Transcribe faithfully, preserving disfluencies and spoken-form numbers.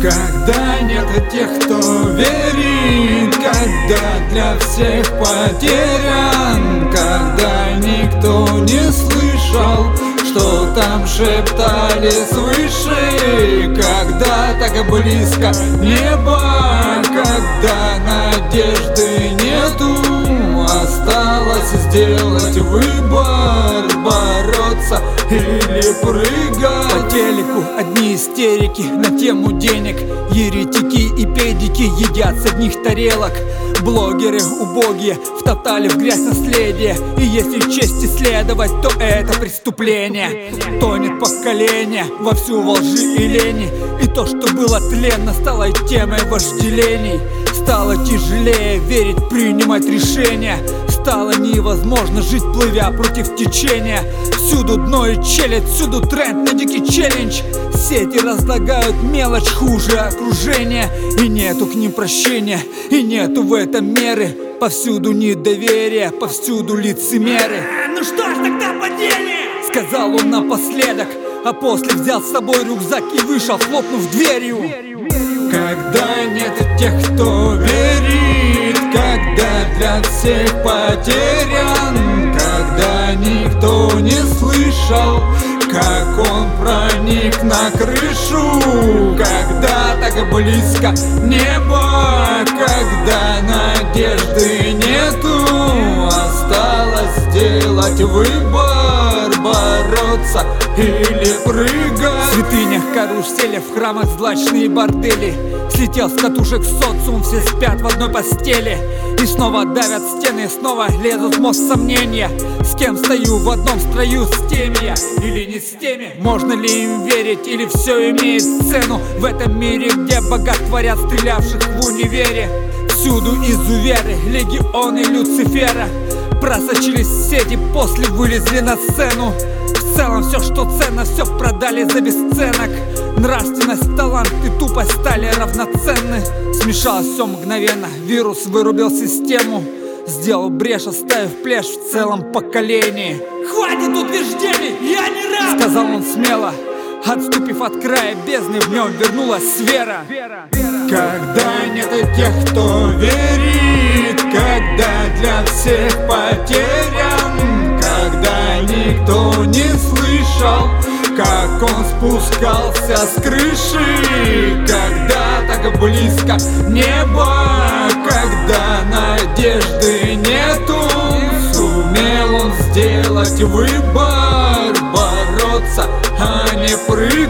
Когда нет тех, кто верит, когда для всех потерян, когда никто не слышал, что там шептали свыше, когда так близко небо, когда надежды нету, осталось сделать выбор, бороться или прыгать. По телеку одни истерики на тему денег, еретики и педики едят с одних тарелок. Блогеры убогие, втоптали в грязь наследие, и если чести следовать, то это преступление. Тонет поколение вовсю во лжи и лени, и то, что было тленно, стало темой вожделений. Стало тяжелее верить, принимать решения. Стало невозможно жить, плывя против течения. Всюду дно и челядь, всюду тренд на дикий челлендж. Сети разлагают мелочь хуже окружения, и нету к ним прощения, и нету в этом меры. Повсюду недоверие, повсюду лицемеры. Ну что ж тогда по деле? Сказал он напоследок, а после взял с собой рюкзак и вышел, хлопнув дверью. Когда нет тех, кто верит, когда для всех потерян, когда никто не слышал, как он проник на крышу, когда так близко небо, когда надежды нету, осталось сделать выбор, бороться или прыгать. В святынях карусели, в храмах злачные бордели. Слетел с катушек социум, все спят в одной постели. И снова давят стены, снова лезут в мост сомнения. С кем стою в одном строю, с теми я или не с теми? Можно ли им верить, или все имеет цену в этом мире, где богат творят стрелявших в универе? Всюду изуверы, легионы Люцифера просочились в сети, после вылезли на сцену. В целом все, что ценно, все продали за бесценок. Нравственность, талант и тупость стали равноценны. Смешалось все мгновенно, вирус вырубил систему, сделал брешь, оставив плешь в целом поколении. Хватит утверждений, я не раб! Сказал он смело, отступив от края бездны, в нем вернулась вера. Когда нет тех, кто верит, когда для всех потерян, когда никто не слышал, как он спускался с крыши, когда так близко небо, когда надежды нету, сумел он сделать выбор, бороться, а не прыгать.